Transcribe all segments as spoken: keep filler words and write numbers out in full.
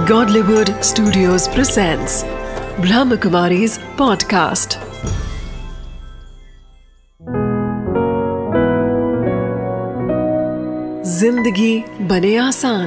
Godlywood Studios presents Brahmakumari's podcast. जिंदगी बने आसान।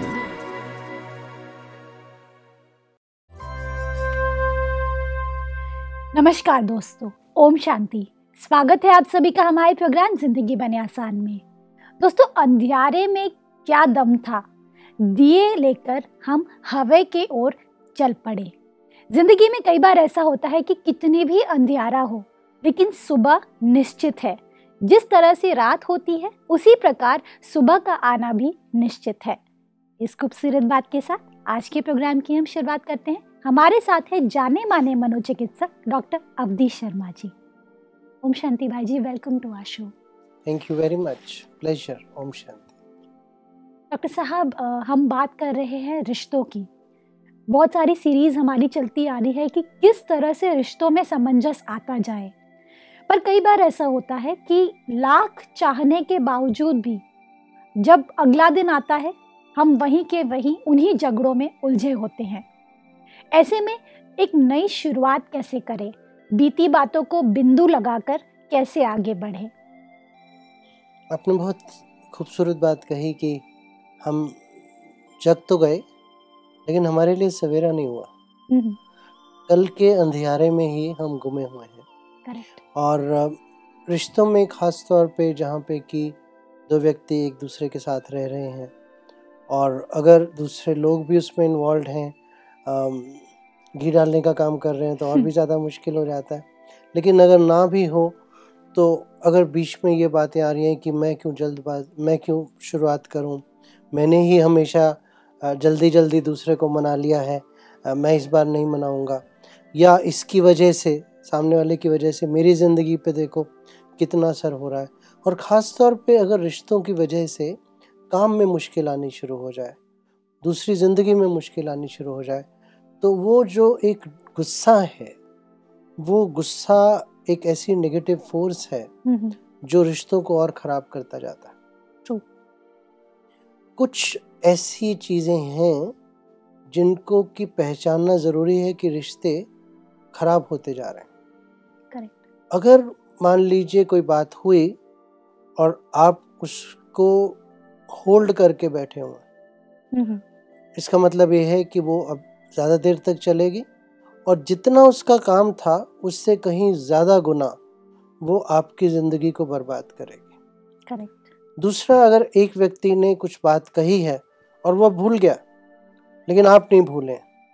नमस्कार दोस्तों, ओम शांति। स्वागत है आप सभी का हमारे प्रोग्राम जिंदगी बने आसान में। दोस्तों, अंधियारे में क्या दम था, दिए लेकर हम हवा के ओर चल पड़े। जिंदगी में कई बार ऐसा होता है कि कितने भी अंधियारा हो, लेकिन सुबह निश्चित है। जिस तरह से रात होती है, उसी प्रकार सुबह का आना भी निश्चित है। इस खूबसूरत बात के साथ आज के प्रोग्राम की हम शुरुआत करते हैं। हमारे साथ है जाने माने मनोचिकित्सक डॉक्टर अवधेश शर्मा जी। ओम शांति भाई जी, welcome to our show. Thank you very much, pleasure. ओम शांति। डॉक्टर साहब, हम बात कर रहे हैं रिश्तों की। बहुत सारी सीरीज हमारी चलती आ रही है कि किस तरह से रिश्तों में सामंजस्य आता जाए, पर कई बार ऐसा होता है कि लाख चाहने के बावजूद भी जब अगला दिन आता है, हम वहीं के वहीं उन्हीं झगड़ों में उलझे होते हैं। ऐसे में एक नई शुरुआत कैसे करें, बीती बातों को बिंदु लगाकर कैसे आगे बढ़े? आपने बहुत खूबसूरत बात कही कि हम जग तो गए, लेकिन हमारे लिए सवेरा नहीं हुआ। कल के अंधियारे में ही हम गुमे हुए हैं। करेक्ट। और रिश्तों में खास तौर पे जहाँ पे कि दो व्यक्ति एक दूसरे के साथ रह रहे हैं, और अगर दूसरे लोग भी उसमें इन्वॉल्व हैं, घी डालने का काम कर रहे हैं, तो और भी ज़्यादा मुश्किल हो जाता है। लेकिन अगर ना भी हो, तो अगर बीच में ये बातें आ रही हैं कि मैं क्यों जल्दबाज मैं क्यों शुरुआत करूं, मैंने ही हमेशा जल्दी जल्दी दूसरे को मना लिया है, मैं इस बार नहीं मनाऊंगा, या इसकी वजह से, सामने वाले की वजह से मेरी ज़िंदगी पे देखो कितना असर हो रहा है। और ख़ास तौर पे अगर रिश्तों की वजह से काम में मुश्किल आनी शुरू हो जाए, दूसरी ज़िंदगी में मुश्किल आनी शुरू हो जाए, तो वो जो एक गुस्सा है, वो गुस्सा एक ऐसी नेगेटिव फोर्स है जो रिश्तों को और ख़राब करता जाता है। True. कुछ ऐसी चीज़ें हैं जिनको कि पहचानना ज़रूरी है कि रिश्ते ख़राब होते जा रहे हैं। करेक्ट। अगर मान लीजिए कोई बात हुई और आप उसको होल्ड करके बैठे हुए, इसका मतलब ये है कि वो अब ज़्यादा देर तक चलेगी, और जितना उसका काम था उससे कहीं ज़्यादा गुना वो आपकी ज़िंदगी को बर्बाद करेगी। करेक्ट। दूसरा, अगर एक व्यक्ति ने कुछ बात कही है और वह भूल गया, लेकिन आप नहीं भूले,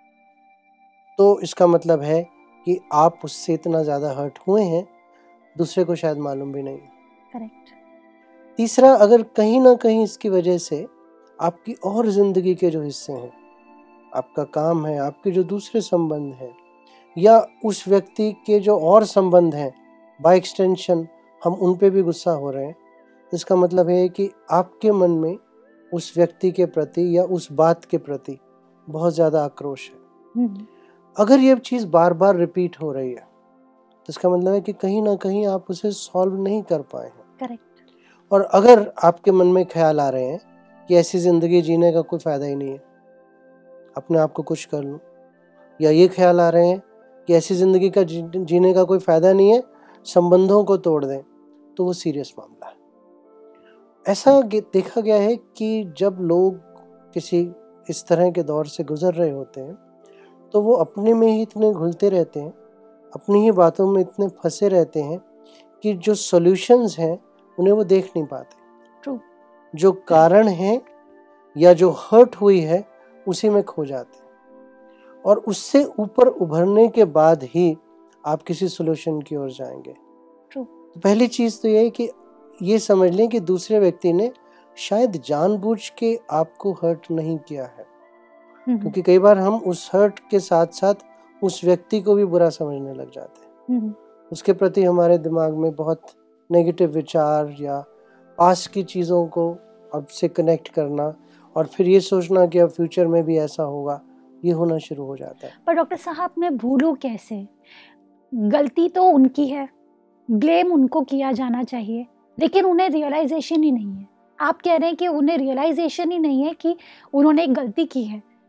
तो इसका मतलब है कि आप उससे इतना ज़्यादा हर्ट हुए हैं, दूसरे को शायद मालूम भी नहीं। करेक्ट। तीसरा, अगर कहीं ना कहीं इसकी वजह से आपकी और ज़िंदगी के जो हिस्से हैं, आपका काम है, आपके जो दूसरे संबंध हैं, या उस व्यक्ति के जो और संबंध हैं, बाय एक्सटेंशन हम उन पे भी गुस्सा हो रहे हैं, इसका मतलब है कि आपके मन में उस व्यक्ति के प्रति या उस बात के प्रति बहुत ज़्यादा आक्रोश है। अगर ये चीज़ बार बार रिपीट हो रही है, तो इसका मतलब है कि कहीं ना कहीं आप उसे सॉल्व नहीं कर पाए हैं। करेक्ट। और अगर आपके मन में ख्याल आ रहे हैं कि ऐसी ज़िंदगी जीने का कोई फ़ायदा ही नहीं है, अपने आप को कुछ कर लूँ, या ये ख्याल आ रहे हैं कि ऐसी ज़िंदगी का जी, जीने का कोई फ़ायदा नहीं है, संबंधों को तोड़ दें, तो वो सीरियस मामला है। ऐसा देखा गया है कि जब लोग किसी इस तरह के दौर से गुजर रहे होते हैं, तो वो अपने में ही इतने घुलते रहते हैं, अपनी ही बातों में इतने फंसे रहते हैं कि जो सॉल्यूशंस हैं उन्हें वो देख नहीं पाते। True. जो कारण है या जो हर्ट हुई है, उसी में खो जाते हैं, और उससे ऊपर उभरने के बाद ही आप किसी सॉल्यूशन की ओर जाएंगे। True. तो पहली चीज़ तो ये है कि ये समझ लें कि दूसरे व्यक्ति ने शायद जानबूझ के आपको हर्ट नहीं किया है, क्योंकि कई बार हम उस हर्ट के साथ साथ उस व्यक्ति को भी बुरा समझने लग जाते हैं। उसके प्रति हमारे दिमाग में बहुत नेगेटिव विचार या पास्ट की चीज़ों को अब से कनेक्ट करना, और फिर ये सोचना कि अब फ्यूचर में भी ऐसा होगा, ये होना शुरू हो जाता है। पर डॉक्टर साहब, मैं भूलूं कैसे? गलती तो उनकी है, ब्लेम उनको किया जाना चाहिए, लेकिन उन्हें रियलाइजेशन ही नहीं है। आप कह रहे हैं कि उन्हें रियलाइजेशन ही नहीं है कि उन्होंने एक गलती की है,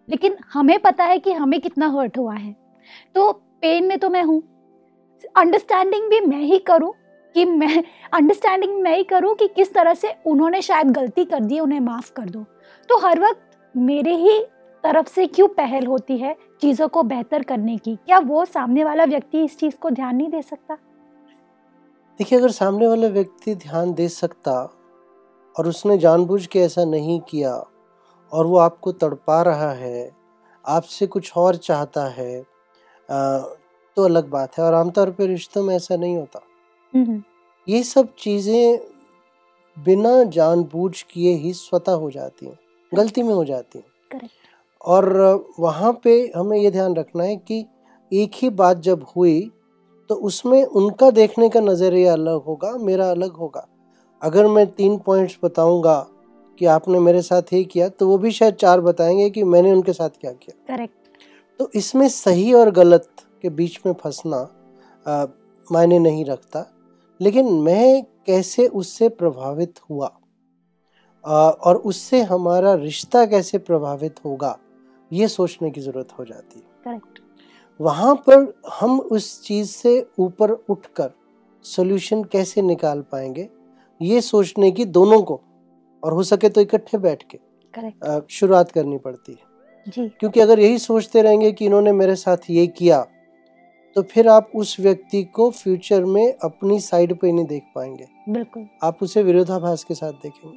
लेकिन हमें पता है कि हमें कितना हर्ट हुआ है, तो पेन में तो मैं हूँ, अंडरस्टैंडिंग भी मैं ही करूँ कि मैं अंडरस्टैंडिंग मैं ही करूँ कि किस तरह से उन्होंने शायद गलती कर दी, उन्हें माफ़ कर दो। तो हर वक्त मेरे ही तरफ से क्यों पहल होती है चीज़ों को बेहतर करने की? क्या वो सामने वाला व्यक्ति इस चीज़ को ध्यान नहीं दे सकता? देखिए, अगर सामने वाला व्यक्ति ध्यान दे सकता और उसने जानबूझ के ऐसा नहीं किया और वो आपको तड़पा रहा है, आपसे कुछ और चाहता है, आ, तो अलग बात है। और आमतौर पे रिश्तों में ऐसा नहीं होता। हम्म, ये सब चीज़ें बिना जानबूझ किए ही स्वतः हो जाती हैं, गलती में हो जाती हैं। करेक्ट। और वहाँ पे हमें ये ध्यान रखना है कि एक ही बात जब हुई तो उसमें उनका देखने का नज़रिया अलग होगा, मेरा अलग होगा। अगर मैं तीन पॉइंट्स बताऊंगा कि आपने मेरे साथ ये किया, तो वो भी शायद चार बताएंगे कि मैंने उनके साथ क्या किया। करेक्ट। तो इसमें सही और गलत के बीच में फंसना आ, मायने नहीं रखता, लेकिन मैं कैसे उससे प्रभावित हुआ आ, और उससे हमारा रिश्ता कैसे प्रभावित होगा, ये सोचने की ज़रूरत हो जाती है। करेक्ट। वहाँ पर हम उस चीज़ से ऊपर उठकर सॉल्यूशन कैसे निकाल पाएंगे, ये सोचने की दोनों को, और हो सके तो इकट्ठे बैठ के करेक्ट शुरुआत करनी पड़ती है। जी। क्योंकि अगर यही सोचते रहेंगे कि इन्होंने मेरे साथ ये किया, तो फिर आप उस व्यक्ति को फ्यूचर में अपनी साइड पे नहीं देख पाएंगे, बिल्कुल। आप उसे विरोधाभास के साथ देखेंगे।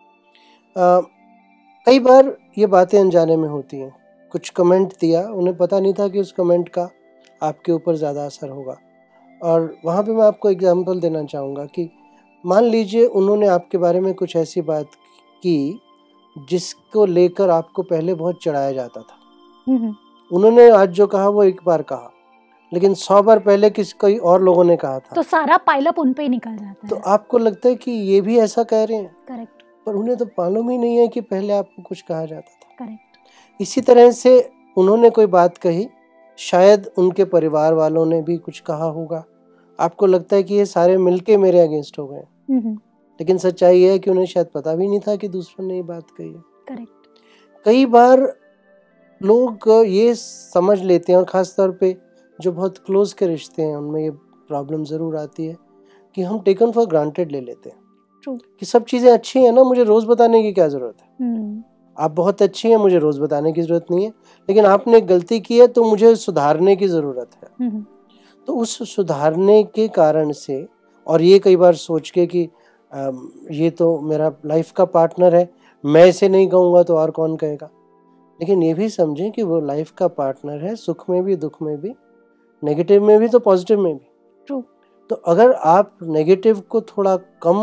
आ, कई बार ये बातें अनजाने में होती हैं। कुछ कमेंट दिया, उन्हें पता नहीं था कि उस कमेंट का आपके ऊपर ज़्यादा असर होगा। और वहाँ पे मैं आपको एग्जांपल देना चाहूँगा कि मान लीजिए उन्होंने आपके बारे में कुछ ऐसी बात की जिसको लेकर आपको पहले बहुत चिढ़ाया जाता था। हम्म, उन्होंने आज जो कहा वो एक बार कहा, लेकिन सौ बार पहले किसी कई और लोगों ने कहा था, तो सारा पाइलअप उन पे ही निकल जाता तो है। आपको लगता है कि ये भी ऐसा कह रहे हैं, करेक्ट। पर उन्हें तो मालूम ही नहीं है कि पहले आपको कुछ कहा जाता था। करेक्ट। इसी तरह से उन्होंने कोई बात कही, शायद उनके परिवार वालों ने भी कुछ कहा होगा, आपको लगता है कि ये सारे मिलके मेरे अगेंस्ट हो गए, हम्म, लेकिन सच्चाई है कि उन्हें शायद पता भी नहीं था कि दूसरों ने ये बात कही है। करेक्ट। कई बार लोग ये समझ लेते हैं, और ख़ास तौर पे जो बहुत क्लोज के रिश्ते हैं उनमें ये प्रॉब्लम ज़रूर आती है कि हम टेकन फॉर ग्रांटेड ले लेते हैं ट्रू। कि सब चीज़ें अच्छी हैं ना, मुझे रोज़ बताने की क्या ज़रूरत है। हम्म, आप बहुत अच्छी हैं, मुझे रोज़ बताने की ज़रूरत नहीं है, लेकिन आपने गलती की है तो मुझे सुधारने की ज़रूरत है। हम्म, तो उस सुधारने के कारण से, और ये कई बार सोच के कि अम, ये तो मेरा लाइफ का पार्टनर है, मैं इसे नहीं कहूँगा तो और कौन कहेगा। लेकिन ये भी समझें कि वो लाइफ का पार्टनर है, सुख में भी, दुख में भी, नेगेटिव में भी तो पॉजिटिव में भी। ट्रू। तो अगर आप नेगेटिव को थोड़ा कम,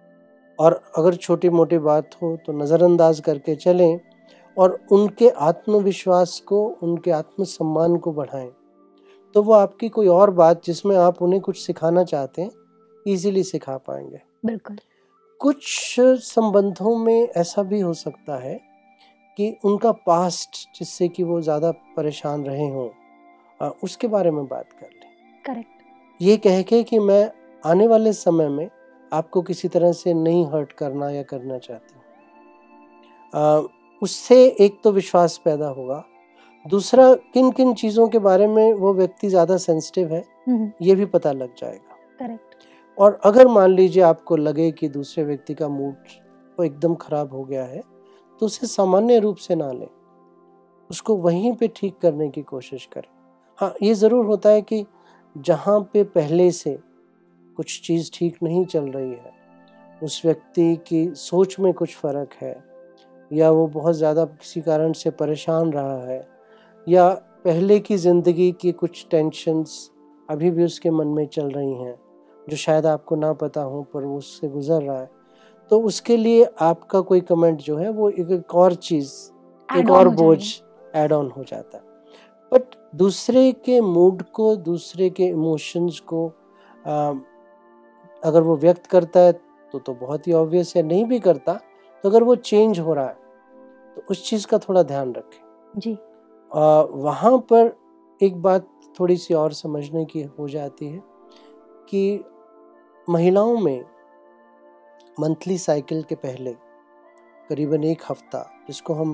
और अगर छोटी मोटी बात हो तो नज़रअंदाज करके चलें, और उनके आत्मविश्वास को, उनके आत्मसम्मान को बढ़ाएं, तो वो आपकी कोई और बात जिसमें आप उन्हें कुछ सिखाना चाहते हैं, इजीली सिखा पाएंगे। बिल्कुल। कुछ संबंधों में ऐसा भी हो सकता है कि उनका पास्ट जिससे कि वो ज़्यादा परेशान रहे हों, उसके बारे में बात कर लें। करेक्ट। ये कह के कि मैं आने वाले समय में आपको किसी तरह से नहीं हर्ट करना या करना चाहती हूँ। उससे एक तो विश्वास पैदा होगा, दूसरा किन किन चीज़ों के बारे में वो व्यक्ति ज़्यादा सेंसिटिव है ये भी पता लग जाएगा। करेक्ट। और अगर मान लीजिए आपको लगे कि दूसरे व्यक्ति का मूड तो एकदम ख़राब हो गया है, तो उसे सामान्य रूप से ना लें, उसको वहीं पे ठीक करने की कोशिश करें। हाँ, ये ज़रूर होता है कि जहाँ पे पहले से कुछ चीज़ ठीक नहीं चल रही है, उस व्यक्ति की सोच में कुछ फ़र्क है, या वो बहुत ज़्यादा किसी कारण से परेशान रहा है, या पहले की ज़िंदगी की कुछ टेंशन्स अभी भी उसके मन में चल रही हैं जो शायद आपको ना पता हो, पर वो उससे गुज़र रहा है, तो उसके लिए आपका कोई कमेंट जो है वो एक और चीज़, एक और बोझ ऐड ऑन हो जाता है। बट दूसरे के मूड को, दूसरे के इमोशंस को आ, अगर वो व्यक्त करता है तो तो बहुत ही ऑब्वियस है, नहीं भी करता तो अगर वो चेंज हो रहा है तो उस चीज़ का थोड़ा ध्यान रखें जी। आ, वहाँ पर एक बात थोड़ी सी और समझने की हो जाती है कि महिलाओं में मंथली साइकिल के पहले करीबन एक हफ्ता, जिसको हम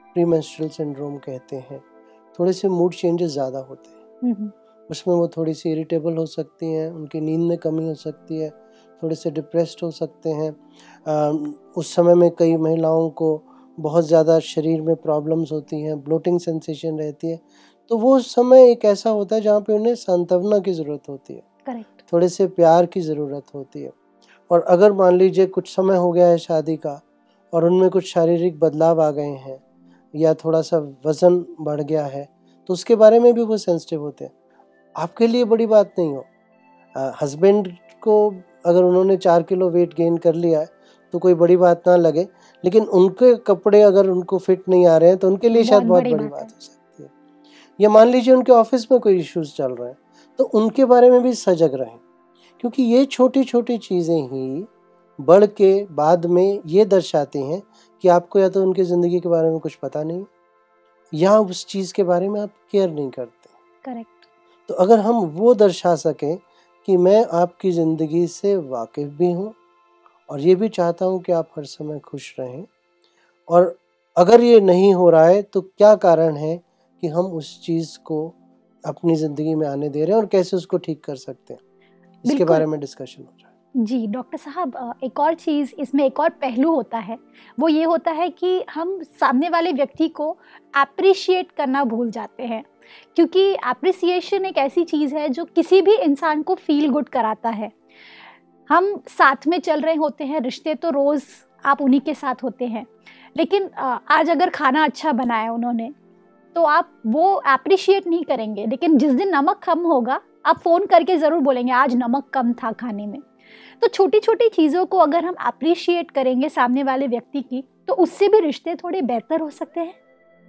प्रीमेंस्ट्रुअल सिंड्रोम कहते हैं, थोड़े से मूड चेंजेस ज़्यादा होते हैं। हम्म, उसमें वो थोड़ी सी इरिटेबल हो सकती हैं, उनकी नींद में कमी हो सकती है, थोड़े से डिप्रेस्ड हो सकते हैं। अम, उस समय में कई महिलाओं को बहुत ज़्यादा शरीर में प्रॉब्लम्स होती हैं, ब्लोटिंग सेंसेशन रहती है। तो वो समय एक ऐसा होता है जहाँ पे उन्हें सांत्वना की ज़रूरत होती है, करेक्ट। थोड़े से प्यार की ज़रूरत होती है। और अगर मान लीजिए कुछ समय हो गया है शादी का और उनमें कुछ शारीरिक बदलाव आ गए हैं या थोड़ा सा वज़न बढ़ गया है, तो उसके बारे में भी वो सेंसिटिव होते हैं। आपके लिए बड़ी बात नहीं हो, हस्बैंड को अगर उन्होंने चार किलो वेट गेन कर लिया है तो कोई बड़ी बात ना लगे, लेकिन उनके कपड़े अगर उनको फिट नहीं आ रहे हैं तो उनके लिए शायद बहुत बड़ी बात हो सकती है। या मान लीजिए उनके ऑफिस में कोई इश्यूज चल रहे हैं, तो उनके बारे में भी सजग रहें, क्योंकि ये छोटी छोटी चीज़ें ही बढ़ के बाद में ये दर्शाती हैं कि आपको या तो उनकी ज़िंदगी के बारे में कुछ पता नहीं या उस चीज़ के बारे में आप केयर नहीं करते। करेक्ट। तो अगर हम वो दर्शा सकें कि मैं आपकी ज़िंदगी से वाकिफ़ भी हूँ और ये भी चाहता हूँ कि आप हर समय खुश रहें, और अगर ये नहीं हो रहा है तो क्या कारण है कि हम उस चीज़ को अपनी ज़िंदगी में आने दे रहे हैं और कैसे उसको ठीक कर सकते हैं, इसके बिल्कुल। बारे में डिस्कशन हो जाए। जी डॉक्टर साहब, अ, एक और चीज़ इसमें, एक और पहलू होता है, वो ये होता है कि हम सामने वाले व्यक्ति को अप्रिशिएट करना भूल जाते हैं, क्योंकि अप्रिसिएशन एक ऐसी चीज़ है जो किसी भी इंसान को फील गुड कराता है। हम साथ में चल रहे होते हैं, रिश्ते तो रोज़ आप उन्हीं के साथ होते हैं, लेकिन अ, आज अगर खाना अच्छा बनाया उन्होंने तो आप वो अप्रिशिएट नहीं करेंगे, लेकिन जिस दिन नमक कम होगा आप फ़ोन करके ज़रूर बोलेंगे आज नमक कम था खाने में। तो छोटी छोटी चीज़ों को अगर हम अप्रिशिएट करेंगे सामने वाले व्यक्ति की, तो उससे भी रिश्ते थोड़े बेहतर हो सकते हैं।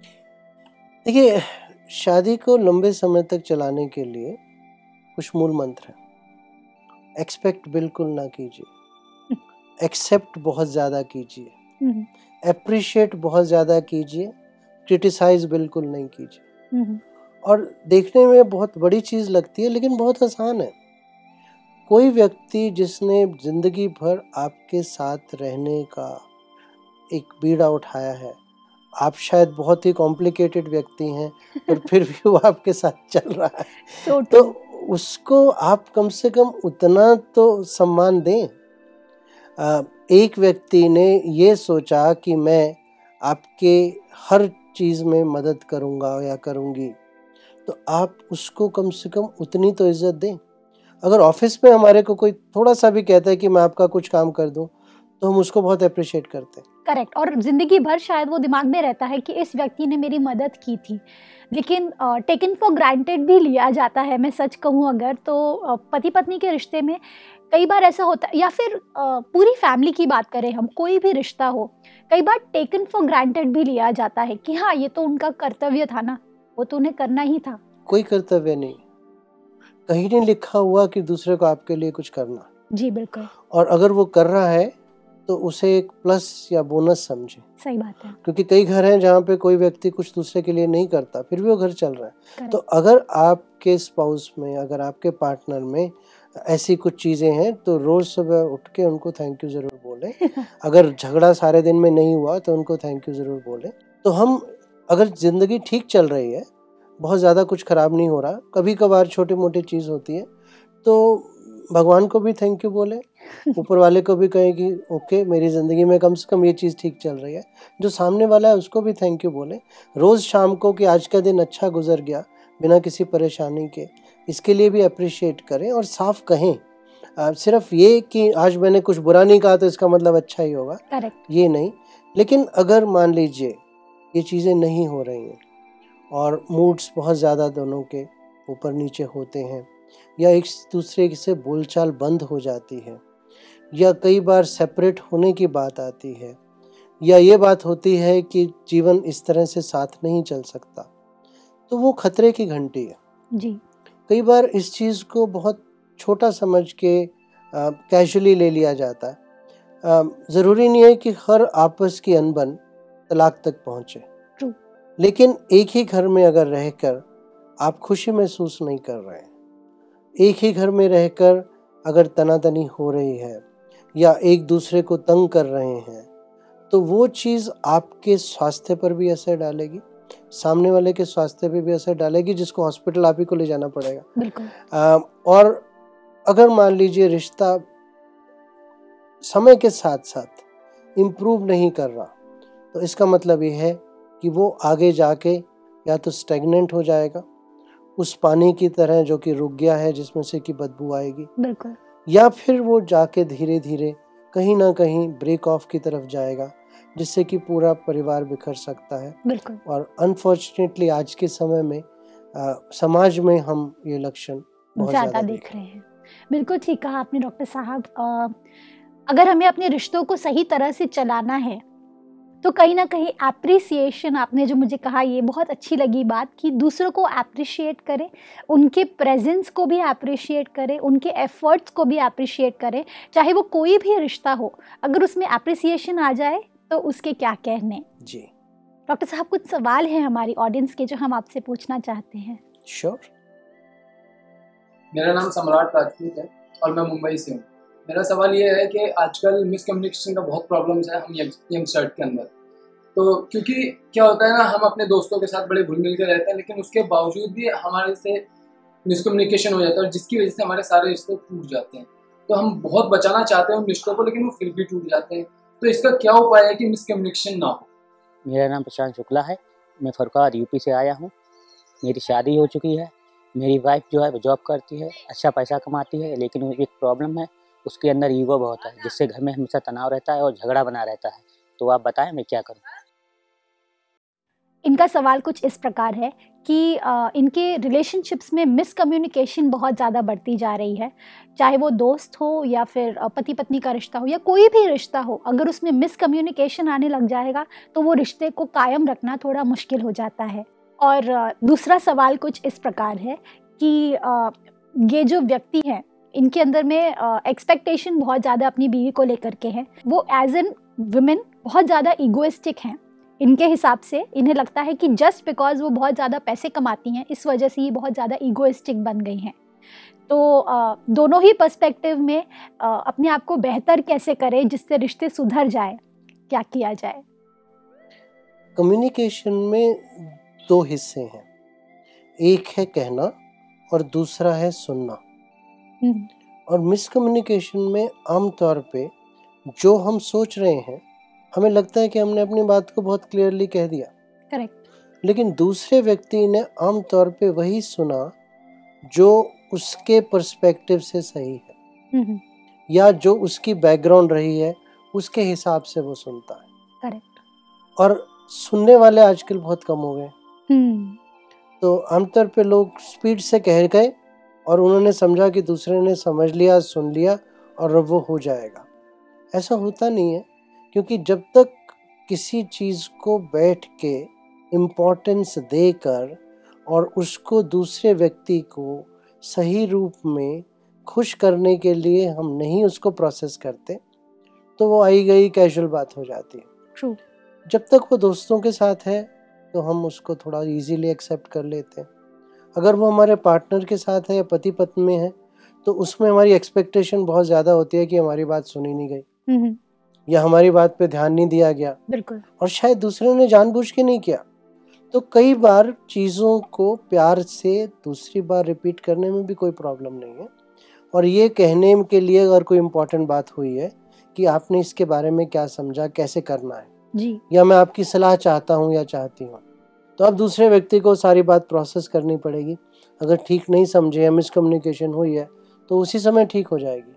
देखिए, शादी को लंबे समय तक चलाने के लिए कुछ मूल मंत्र हैं। एक्सपेक्ट बिल्कुल ना कीजिए, एक्सेप्ट बहुत ज़्यादा कीजिए, हम्म, अप्रिशिएट बहुत ज़्यादा कीजिए, क्रिटिसाइज बिल्कुल नहीं कीजिए। हम्म, और देखने में बहुत बड़ी चीज़ लगती है लेकिन बहुत आसान है। कोई व्यक्ति जिसने ज़िंदगी भर आपके साथ रहने का एक बीड़ा उठाया है, आप शायद बहुत ही कॉम्प्लिकेटेड व्यक्ति हैं पर फिर भी वो आपके साथ चल रहा है, so तो true। उसको आप कम से कम उतना तो सम्मान दें। अ, एक व्यक्ति ने ये सोचा कि मैं आपके हर चीज़ में मदद करूँगा या करूँगी, तो आप उसको कम से कम उतनी तो इज़्ज़त दें। अगर ऑफिस में हमारे को कोई थोड़ा सा भी कहता है कि मैं आपका कुछ काम कर दूं, तो हम उसको बहुत अप्रिशिएट करते हैं। करेक्ट। और जिंदगी भर शायद वो दिमाग में रहता है कि इस व्यक्ति ने मेरी मदद की थी, लेकिन टेकन फॉर ग्रांटेड भी लिया जाता है। मैं सच कहूँ अगर तो पति पत्नी के रिश्ते में कई बार ऐसा होता है, या फिर अ, पूरी फैमिली की बात करें हम, कोई भी रिश्ता हो, कई बार टेकन फॉर ग्रांटेड भी लिया जाता है कि हाँ ये तो उनका कर्तव्य था ना, वो तो उन्हें करना ही था। कोई कर्तव्य नहीं, कहीं नहीं लिखा हुआ कि दूसरे को आपके लिए कुछ करना। जी बिल्कुल, और अगर वो कर रहा है तो उसे एक प्लस या बोनस समझे, सही बात है। क्योंकि कई घर हैं जहाँ पे कोई व्यक्ति कुछ दूसरे के लिए नहीं करता फिर भी वो घर चल रहा है। Correct. तो अगर आपके स्पाउस में, अगर आपके पार्टनर में ऐसी कुछ चीज़ें हैं तो रोज़ सुबह उठ के उनको थैंक यू ज़रूर बोलें। अगर झगड़ा सारे दिन में नहीं हुआ तो उनको थैंक यू ज़रूर बोलें। तो हम, अगर ज़िंदगी ठीक चल रही है, बहुत ज़्यादा कुछ ख़राब नहीं हो रहा, कभी कभार छोटी मोटी चीज़ होती है, तो भगवान को भी थैंक यू बोले, ऊपर वाले को भी कहें कि ओके मेरी ज़िंदगी में कम से कम ये चीज़ ठीक चल रही है। जो सामने वाला है उसको भी थैंक यू बोले रोज़ शाम को कि आज का दिन अच्छा गुजर गया बिना किसी परेशानी के, इसके लिए भी अप्रिशिएट करें और साफ कहें। आ, सिर्फ ये कि आज मैंने कुछ बुरा नहीं कहा तो इसका मतलब अच्छा ही होगा, करेक्ट, ये नहीं। लेकिन अगर मान लीजिए ये चीज़ें नहीं हो रही हैं और मूड्स बहुत ज़्यादा दोनों के ऊपर नीचे होते हैं, या एक दूसरे से बोलचाल बंद हो जाती है, या कई बार सेपरेट होने की बात आती है, या ये बात होती है कि जीवन इस तरह से साथ नहीं चल सकता, तो वो खतरे की घंटी है। जी, कई बार इस चीज़ को बहुत छोटा समझ के कैजुअली ले लिया जाता है। ज़रूरी नहीं है कि हर आपस की अनबन तलाक तक पहुँचे, ट्रू, लेकिन एक ही घर में अगर रहकर आप खुशी महसूस नहीं कर रहे हैं, एक ही घर में रहकर अगर तनातनी हो रही है या एक दूसरे को तंग कर रहे हैं, तो वो चीज़ आपके स्वास्थ्य पर भी असर डालेगी, सामने वाले के स्वास्थ्य पे भी असर डालेगी, जिसको हॉस्पिटल आप ही को ले जाना पड़ेगा। बिल्कुल। अ, और अगर मान लीजिए रिश्ता समय के साथ साथ इम्प्रूव नहीं कर रहा, तो इसका मतलब ये है कि वो आगे जाके या तो स्टेगनेंट हो जाएगा, उस पानी की तरह जो कि रुक गया है जिसमें से कि बदबू आएगी, बिल्कुल। या फिर वो जाके धीरे धीरे कहीं ना कहीं ब्रेक ऑफ की तरफ जाएगा, जिससे कि पूरा परिवार बिखर सकता है। बिल्कुल। और अनफॉर्चुनेटली आज के समय में आ, समाज में हम ये लक्षण बहुत ज़्यादा ज़्यादा देख रहे हैं। बिल्कुल ठीक कहा आपने डॉक्टर साहब। अ, अगर हमें अपने रिश्तों को सही तरह से चलाना है तो कहीं ना कहीं एप्रिसिएशन, आपने जो मुझे कहा ये बहुत अच्छी लगी बात, कि दूसरों को एप्रिशिएट करें, उनके प्रेजेंस को भी एप्रिशिएट करें, उनके एफर्ट्स को भी एप्रिशिएट करें, चाहे वो कोई भी रिश्ता हो। अगर उसमें एप्रिसिएशन आ जाए तो उसके क्या कहने। जी डॉक्टर साहब, कुछ सवाल हैं हमारी ऑडियंस के जो हम आपसे पूछना चाहते हैं। श्योर। मेरा नाम सम्राट राजपूत है और मैं मुंबई से हूँ। मेरा सवाल ये है कि आजकल मिसकम्युनिकेशन का बहुत प्रॉब्लम्स है हम यंगस्टर के अंदर। तो क्योंकि क्या होता है ना, हम अपने दोस्तों के साथ बड़े घुल मिल के रहते हैं, लेकिन उसके बावजूद भी हमारे से मिसकम्युनिकेशन हो जाता है और जिसकी वजह से हमारे सारे रिश्ते टूट जाते हैं। तो हम बहुत बचाना चाहते हैं उन रिश्तों को, लेकिन वो फिर भी टूट जाते हैं। तो इसका क्या उपाय है कि मिसकम्युनिकेशन ना हो? मेरा नाम प्रशांत शुक्ला है, मैं फरुखाबाद यूपी से आया हूँ। मेरी शादी हो चुकी है। मेरी वाइफ जो है वो जॉब करती है, अच्छा पैसा कमाती है, लेकिन वो एक प्रॉब्लम है, उसके अंदर ईगो बहुत है, जिससे घर में हमेशा तनाव रहता है और झगड़ा बना रहता है। तो आप बताएं मैं क्या करूं? इनका सवाल कुछ इस प्रकार है कि अ, इनके रिलेशनशिप्स में मिसकम्युनिकेशन बहुत ज़्यादा बढ़ती जा रही है, चाहे वो दोस्त हो या फिर अ, पति पत्नी का रिश्ता हो या कोई भी रिश्ता हो। अगर उसमें मिसकम्युनिकेशन आने लग जाएगा तो वो रिश्ते को कायम रखना थोड़ा मुश्किल हो जाता है। और अ, दूसरा सवाल कुछ इस प्रकार है कि अ, ये जो व्यक्ति हैं इनके अंदर में एक्सपेक्टेशन बहुत ज़्यादा अपनी बीवी को लेकर के है। वो एज एन वुमेन बहुत ज़्यादा ईगोइस्टिक हैं। इनके हिसाब से इन्हें लगता है कि जस्ट बिकॉज वो बहुत ज़्यादा पैसे कमाती हैं, इस वजह से ये बहुत ज़्यादा ईगोइस्टिक बन गई हैं। तो अ, दोनों ही पर्सपेक्टिव में अ, अपने आप को बेहतर कैसे करें जिससे रिश्ते सुधर जाए, क्या किया जाए? कम्युनिकेशन में दो हिस्से हैं, एक है कहना और दूसरा है सुनना। हम्म, और मिसकम्युनिकेशन में आमतौर पे जो हम सोच रहे हैं, हमें लगता है कि हमने अपनी बात को बहुत क्लियरली कह दिया, करेक्ट। लेकिन दूसरे व्यक्ति ने आमतौर पे वही सुना जो उसके पर्सपेक्टिव से सही है, हम्म, या जो उसकी बैकग्राउंड रही है उसके हिसाब से वो सुनता है। करेक्ट। और सुनने वाले आजकल बहुत कम हो गए। हम्म, तो आमतौर पे लोग स्पीड से कह गए और उन्होंने समझा कि दूसरे ने समझ लिया, सुन लिया और अब वो हो जाएगा। ऐसा होता नहीं है, क्योंकि जब तक किसी चीज़ को बैठ के इम्पोर्टेंस देकर और उसको दूसरे व्यक्ति को सही रूप में खुश करने के लिए हम नहीं उसको प्रोसेस करते, तो वो आई गई कैजुअल बात हो जाती है। ट्रू। जब तक वो दोस्तों के साथ है तो हम उसको थोड़ा इजीली एक्सेप्ट कर लेते हैं। अगर वो हमारे पार्टनर के साथ है या पति पत्नी में है, तो उसमें हमारी एक्सपेक्टेशन बहुत ज़्यादा होती है कि हमारी बात सुनी नहीं गई हम्म, या हमारी बात पे ध्यान नहीं दिया गया, बिल्कुल। और शायद दूसरे ने जानबूझ के नहीं किया। तो कई बार चीज़ों को प्यार से दूसरी बार रिपीट करने में भी कोई प्रॉब्लम नहीं है, और ये कहने के लिए अगर कोई इम्पोर्टेंट बात हुई है कि आपने इसके बारे में क्या समझा, कैसे करना है, जी। या मैं आपकी सलाह चाहता हूँ या चाहती हूँ, तो अब दूसरे व्यक्ति को सारी बात प्रोसेस करनी पड़ेगी। अगर ठीक नहीं समझे या मिसकम्युनिकेशन हुई है तो उसी समय ठीक हो जाएगी।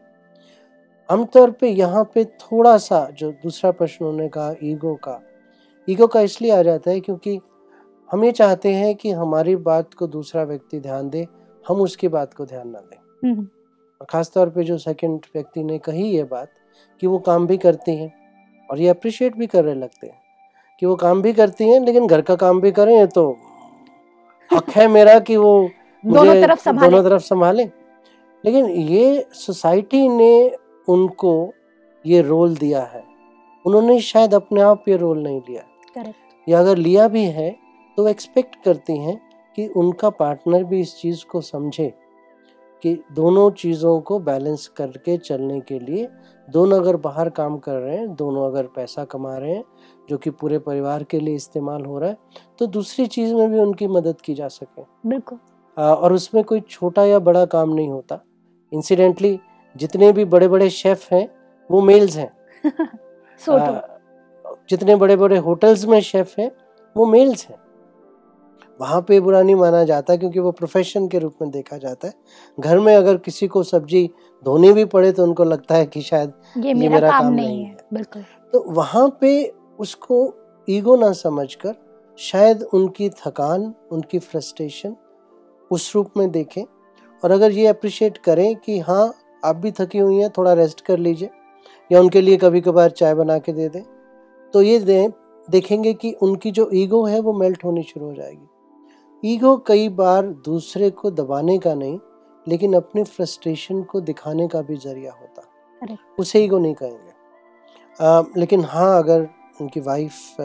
आमतौर पे यहाँ पे थोड़ा सा जो दूसरा प्रश्न उन्होंने कहा, ईगो का ईगो का इसलिए आ जाता है क्योंकि हम ये चाहते हैं कि हमारी बात को दूसरा व्यक्ति ध्यान दे, हम उसकी बात को ध्यान ना दें। हम्म, और ख़ासतौर पे जो सेकंड व्यक्ति ने कही ये बात कि वो काम भी करती हैं और ये अप्रिशिएट भी करने लगते हैं कि वो काम भी करती हैं लेकिन घर का काम भी करें, ये तो हक है मेरा कि वो दोनों मुझे तरफ संभाले। दोनों तरफ संभालें। लेकिन ये सोसाइटी ने उनको ये रोल दिया है, उन्होंने शायद अपने आप ये रोल नहीं लिया, करेक्ट। या अगर लिया भी है तो एक्सपेक्ट करती हैं कि उनका पार्टनर भी इस चीज़ को समझे कि दोनों चीज़ों को बैलेंस करके चलने के लिए, दोनों अगर बाहर काम कर रहे हैं, दोनों अगर पैसा कमा रहे हैं, जो कि पूरे परिवार के लिए इस्तेमाल हो रहा है, तो दूसरी चीज़ में भी उनकी मदद की जा सके। बिल्कुल। आ, और उसमें कोई छोटा या बड़ा काम नहीं होता। इंसिडेंटली जितने भी बड़े बड़े शेफ हैं वो मेल्स हैं। so आ, जितने बड़े बड़े होटल्स में शेफ हैं वो मेल्स हैं। वहाँ पे बुरा नहीं माना जाता क्योंकि वो प्रोफेशन के रूप में देखा जाता है। घर में अगर किसी को सब्जी धोनी भी पड़े तो उनको लगता है कि शायद ये ये मेरा, मेरा काम, काम नहीं नहीं है। है। बिल्कुल। तो वहाँ पे उसको ईगो ना समझकर शायद उनकी थकान, उनकी फ्रस्ट्रेशन उस रूप में देखें, और अगर ये अप्रिशिएट करें कि हाँ आप भी थकी हुई हैं, थोड़ा रेस्ट कर लीजिए, या उनके लिए कभी कभार चाय बना के दे दें, तो ये दें देखेंगे कि उनकी जो ईगो है वो मेल्ट होनी शुरू हो जाएगी। ईगो कई बार दूसरे को दबाने का नहीं, लेकिन अपने फ्रस्ट्रेशन को दिखाने का भी जरिया होता। Correct. उसे ईगो नहीं कहेंगे। आ, लेकिन हाँ, अगर उनकी वाइफ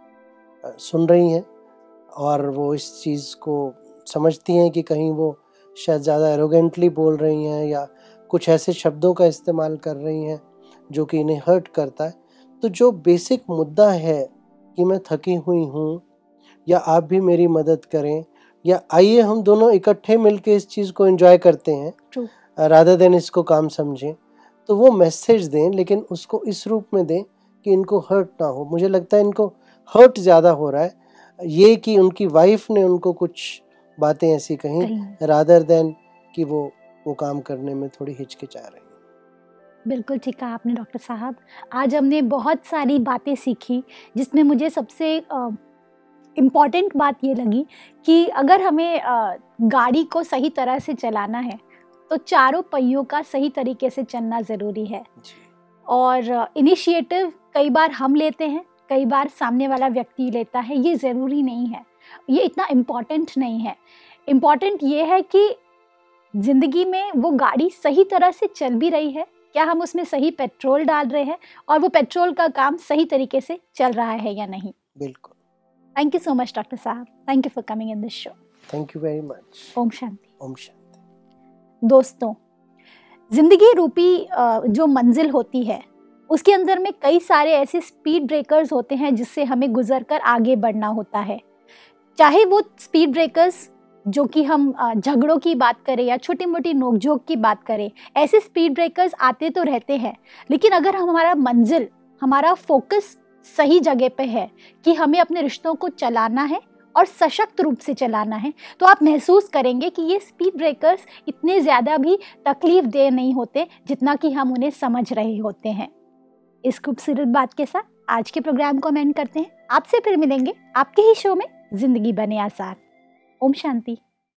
सुन रही हैं और वो इस चीज़ को समझती हैं कि कहीं वो शायद ज़्यादा एरोगेंटली बोल रही हैं या कुछ ऐसे शब्दों का इस्तेमाल कर रही हैं जो कि इन्हें हर्ट करता है, तो जो बेसिक मुद्दा है कि मैं थकी हुई हूँ या आप भी मेरी मदद करें, या आइए हम दोनों इकट्ठे मिलके इस चीज़ को एंजॉय करते हैं रादर देन इसको काम समझें, तो वो मैसेज दें, लेकिन उसको इस रूप में दें कि इनको हर्ट ना हो। मुझे लगता है इनको हर्ट ज़्यादा हो रहा है ये कि उनकी वाइफ ने उनको कुछ बातें ऐसी कहीं रादर देन कि वो वो काम करने में थोड़ी हिचकिचा रही हैं। बिल्कुल ठीक कहा आपने डॉक्टर साहब। आज हमने बहुत सारी बातें सीखी, जिसमें मुझे सबसे इम्पॉर्टेंट बात ये लगी कि अगर हमें आ, गाड़ी को सही तरह से चलाना है तो चारों पहियों का सही तरीके से चलना ज़रूरी है। और इनिशिएटिव कई बार हम लेते हैं, कई बार सामने वाला व्यक्ति लेता है, ये ज़रूरी नहीं है, ये इतना इम्पॉर्टेंट नहीं है। इम्पॉर्टेंट ये है कि ज़िंदगी में वो गाड़ी सही तरह से चल भी रही है, क्या हम उसमें सही पेट्रोल डाल रहे हैं और वो पेट्रोल का काम सही तरीके से चल रहा है या नहीं। बिल्कुल। Thank you so much doctor साहब, thank you for coming in this show. Thank you very much. ओम शांति। ओम शांति। दोस्तों, ज़िंदगी रूपी जो मंजिल होती है उसके अंदर में कई सारे ऐसे स्पीड ब्रेकर्स होते हैं जिससे हमें गुजर कर आगे बढ़ना होता है। चाहे वो स्पीड ब्रेकर्स जो कि हम झगड़ों की बात करें या छोटी मोटी नोकझोंक की बात करें, ऐसे स्पीड ब्रेकर्स आते तो रहते हैं, लेकिन अगर हमारा मंजिल, हमारा फोकस सही जगह पे है कि हमें अपने रिश्तों को चलाना है और सशक्त रूप से चलाना है, तो आप महसूस करेंगे कि ये स्पीड ब्रेकर्स इतने ज़्यादा भी तकलीफ दे नहीं होते जितना कि हम उन्हें समझ रहे होते हैं। इस खूबसूरत बात के साथ आज के प्रोग्राम को हम एंड करते हैं। आपसे फिर मिलेंगे आपके ही शो में ज़िंदगी बने आसान। ओम शांति।